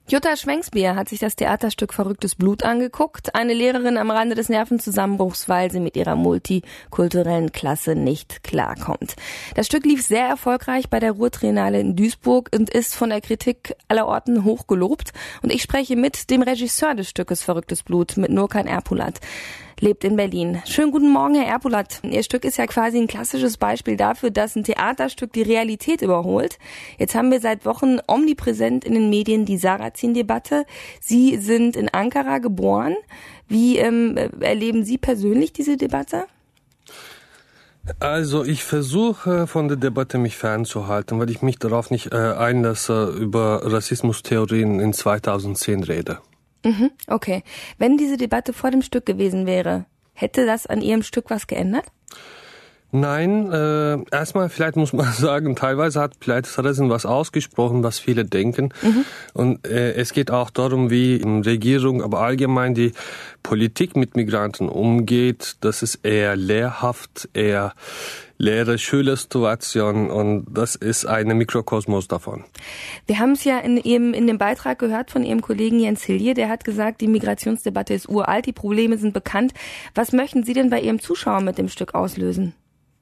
Jutta Schwenksbier hat sich das Theaterstück Verrücktes Blut angeguckt. Eine Lehrerin am Rande des Nervenzusammenbruchs, weil sie mit ihrer multikulturellen Klasse nicht klarkommt. Das Stück lief sehr erfolgreich bei der Ruhrtriennale in Duisburg und ist von der Kritik aller Orten hoch gelobt. Und ich spreche mit dem Regisseur des Stückes Verrücktes Blut, mit Nurkan Erpulat. Lebt in Berlin. Schönen guten Morgen, Herr Erpulat. Ihr Stück ist ja quasi ein klassisches Beispiel dafür, dass ein Theaterstück die Realität überholt. Jetzt haben wir seit Wochen omnipräsent in den Medien die Sarrazin-Debatte. Sie sind in Ankara geboren. Wie erleben Sie persönlich diese Debatte? Also ich versuche von der Debatte mich fernzuhalten, weil ich mich darauf nicht einlasse, über Rassismustheorien in 2010 rede. Okay. Wenn diese Debatte vor dem Stück gewesen wäre, hätte das an Ihrem Stück was geändert? Nein, erstmal vielleicht muss man sagen, teilweise hat Sarrazin was ausgesprochen, was viele denken. Und es geht auch darum, wie die Regierung, aber allgemein die Politik mit Migranten umgeht. Das ist eher lehrhaft, eher Lehrer-Schüler-Situation, und das ist eine Mikrokosmos davon. Wir haben es ja in dem Beitrag gehört von Ihrem Kollegen Jens Hilje, der hat gesagt, die Migrationsdebatte ist uralt, die Probleme sind bekannt. Was möchten Sie denn bei Ihrem Zuschauer mit dem Stück auslösen?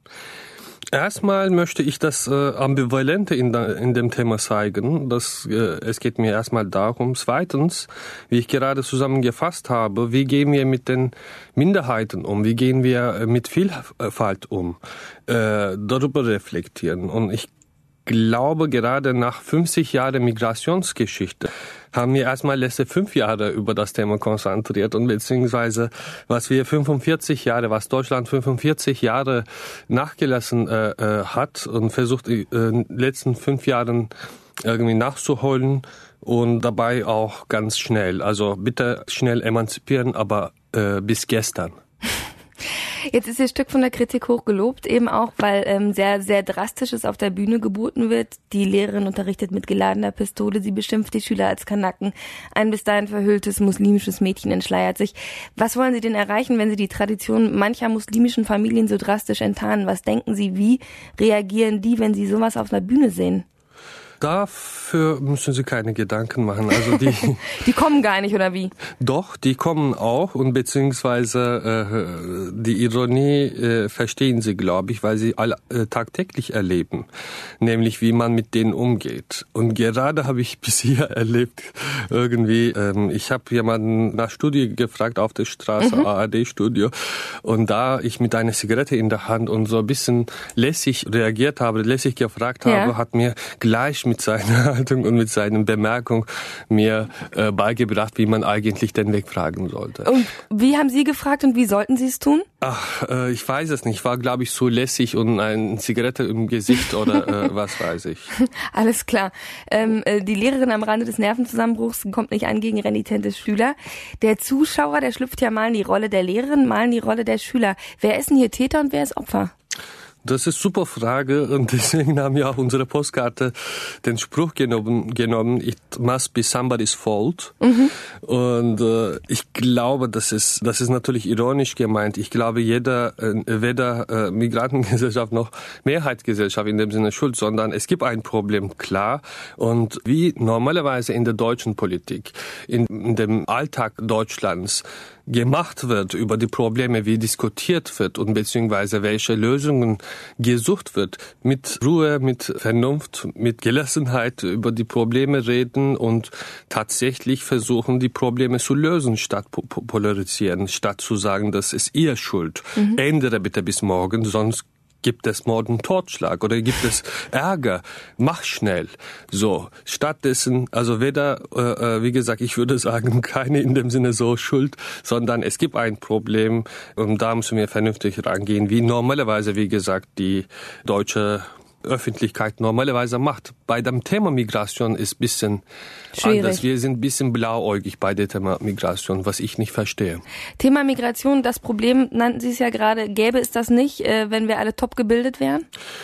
Erstmal möchte ich das Ambivalente in dem Thema zeigen. Es geht mir erstmal darum. Zweitens, wie ich gerade zusammengefasst habe, wie gehen wir mit den Minderheiten um? Wie gehen wir mit Vielfalt um? Darüber reflektieren. Und ich glaube, gerade nach 50 Jahren Migrationsgeschichte haben wir erstmal letzte 5 Jahre über das Thema konzentriert, und beziehungsweise was Deutschland 45 Jahre nachgelassen hat und versucht, in den letzten 5 Jahren irgendwie nachzuholen, und dabei auch ganz schnell. Also bitte schnell emanzipieren, aber bis gestern. Jetzt ist Ihr Stück von der Kritik hoch gelobt, eben auch, weil sehr, sehr Drastisches auf der Bühne geboten wird. Die Lehrerin unterrichtet mit geladener Pistole, sie beschimpft die Schüler als Kanaken. Ein bis dahin verhülltes muslimisches Mädchen entschleiert sich. Was wollen Sie denn erreichen, wenn Sie die Tradition mancher muslimischen Familien so drastisch enttarnen? Was denken Sie, wie reagieren die, wenn Sie sowas auf einer Bühne sehen? Dafür müssen Sie keine Gedanken machen. Also die kommen gar nicht, oder wie? Doch, die kommen auch, und beziehungsweise die Ironie verstehen Sie, glaube ich, weil sie alle tagtäglich erleben, nämlich wie man mit denen umgeht. Und gerade habe ich bisher erlebt, irgendwie, ich habe jemanden nach Studie gefragt auf der Straße, ARD-Studio, und da ich mit einer Zigarette in der Hand und so ein bisschen lässig reagiert habe, lässig gefragt habe, hat mir gleich mit seiner Haltung und mit seinen Bemerkungen mir beigebracht, wie man eigentlich den Weg fragen sollte. Und wie haben Sie gefragt und wie sollten Sie es tun? Ich weiß es nicht. Ich war, glaube ich, so lässig und eine Zigarette im Gesicht oder was weiß ich. Alles klar. Die Lehrerin am Rande des Nervenzusammenbruchs kommt nicht an gegen renitente Schüler. Der Zuschauer, der schlüpft ja mal in die Rolle der Lehrerin, mal in die Rolle der Schüler. Wer ist denn hier Täter und wer ist Opfer? Das ist eine super Frage, und deswegen haben wir auch unsere Postkarte den Spruch genommen, it must be somebody's fault. Und ich glaube, das ist natürlich ironisch gemeint. Ich glaube, weder Migrantengesellschaft noch Mehrheitsgesellschaft in dem Sinne schuld, sondern es gibt ein Problem, klar. Und wie normalerweise in der deutschen Politik, in dem Alltag Deutschlands gemacht wird über die Probleme, wie diskutiert wird und beziehungsweise welche Lösungen gesucht wird, mit Ruhe, mit Vernunft, mit Gelassenheit über die Probleme reden und tatsächlich versuchen, die Probleme zu lösen, statt polarisieren, statt zu sagen, das ist ihr Schuld. Ändere bitte bis morgen, sonst gibt es morgen Totschlag oder gibt es Ärger, mach schnell. So, stattdessen, also weder, wie gesagt, ich würde sagen, keine in dem Sinne so Schuld, sondern es gibt ein Problem, und da müssen wir vernünftig rangehen, wie normalerweise, wie gesagt, die deutsche Öffentlichkeit normalerweise macht. Bei dem Thema Migration ist ein bisschen anders. Wir sind ein bisschen blauäugig bei dem Thema Migration, was ich nicht verstehe. Thema Migration, das Problem, nannten Sie es ja gerade, gäbe es das nicht, wenn wir alle top gebildet wären?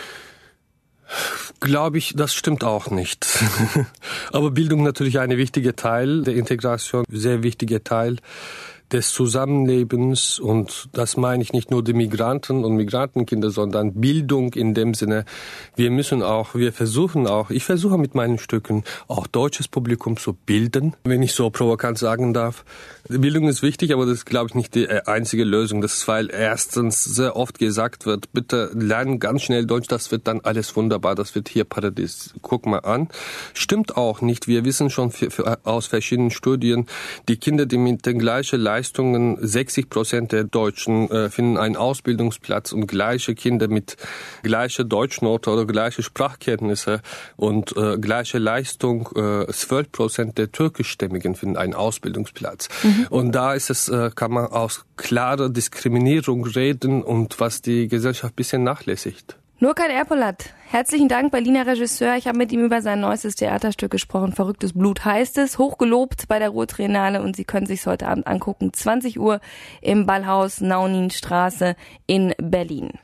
Glaube ich, das stimmt auch nicht. Aber Bildung natürlich ein wichtiger Teil der Integration, sehr wichtiger Teil des Zusammenlebens, und das meine ich nicht nur die Migranten und Migrantenkinder, sondern Bildung in dem Sinne. Ich versuche mit meinen Stücken auch deutsches Publikum zu bilden, wenn ich so provokant sagen darf. Bildung ist wichtig, aber das ist, glaube ich, nicht die einzige Lösung. Das ist, weil erstens sehr oft gesagt wird, bitte lernen ganz schnell Deutsch, das wird dann alles wunderbar, das wird hier Paradies. Guck mal an. Stimmt auch nicht. Wir wissen schon aus verschiedenen Studien, die Kinder, die mit den gleichen Leistungen, 60% der Deutschen finden einen Ausbildungsplatz, und gleiche Kinder mit gleicher Deutschnote oder gleiche Sprachkenntnisse und gleiche Leistung, 12% der Türkischstämmigen finden einen Ausbildungsplatz. Und da kann man aus klarer Diskriminierung reden, und was die Gesellschaft ein bisschen nachlässigt. Nurkan Erpolat, herzlichen Dank, Berliner Regisseur. Ich habe mit ihm über sein neuestes Theaterstück gesprochen. Verrücktes Blut heißt es. Hochgelobt bei der Ruhr-Triennale, und Sie können sich heute Abend angucken. 20 Uhr im Ballhaus Nauninstraße in Berlin.